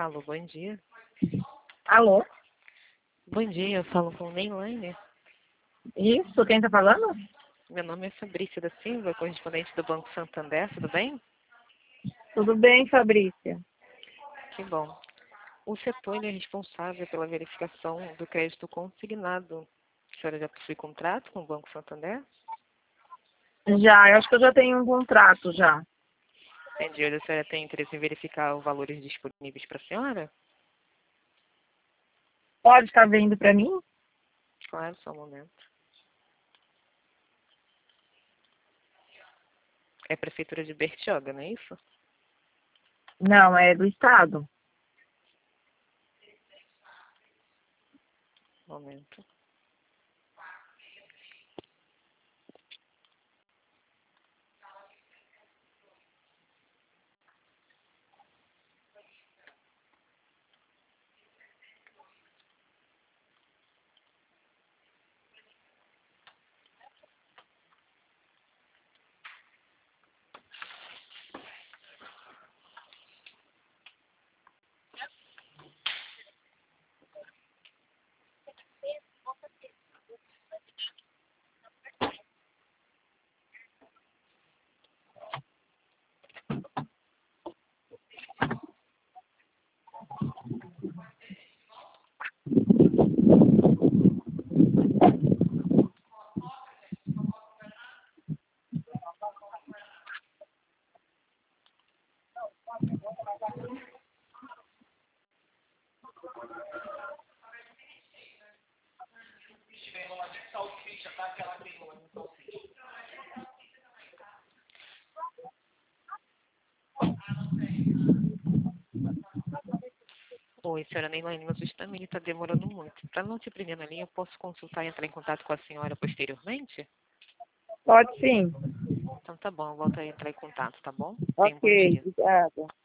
Alô, bom dia. Alô? Bom dia, eu falo com Neilane. Isso, quem tá falando? Meu nome é Fabrícia da Silva, correspondente do Banco Santander, tudo bem? Tudo bem, Fabrícia? Que bom. O setor ele é responsável pela verificação do crédito consignado. A senhora já possui contrato com o Banco Santander? Já, eu acho que eu já tenho um contrato já. Entendi. Hoje a senhora tem interesse em verificar os valores disponíveis para a senhora? Pode estar vendo para mim? Claro, só um momento. É a Prefeitura de Bertioga, não é isso? Não, é do Estado. Um momento. Oi, senhora Neilane, meu sistema está demorando muito. Para não te prender na linha, eu posso consultar e entrar em contato com a senhora posteriormente? Pode sim. Então tá bom, eu volto a entrar em contato, tá bom? Tenha um Ok, bom dia. obrigada.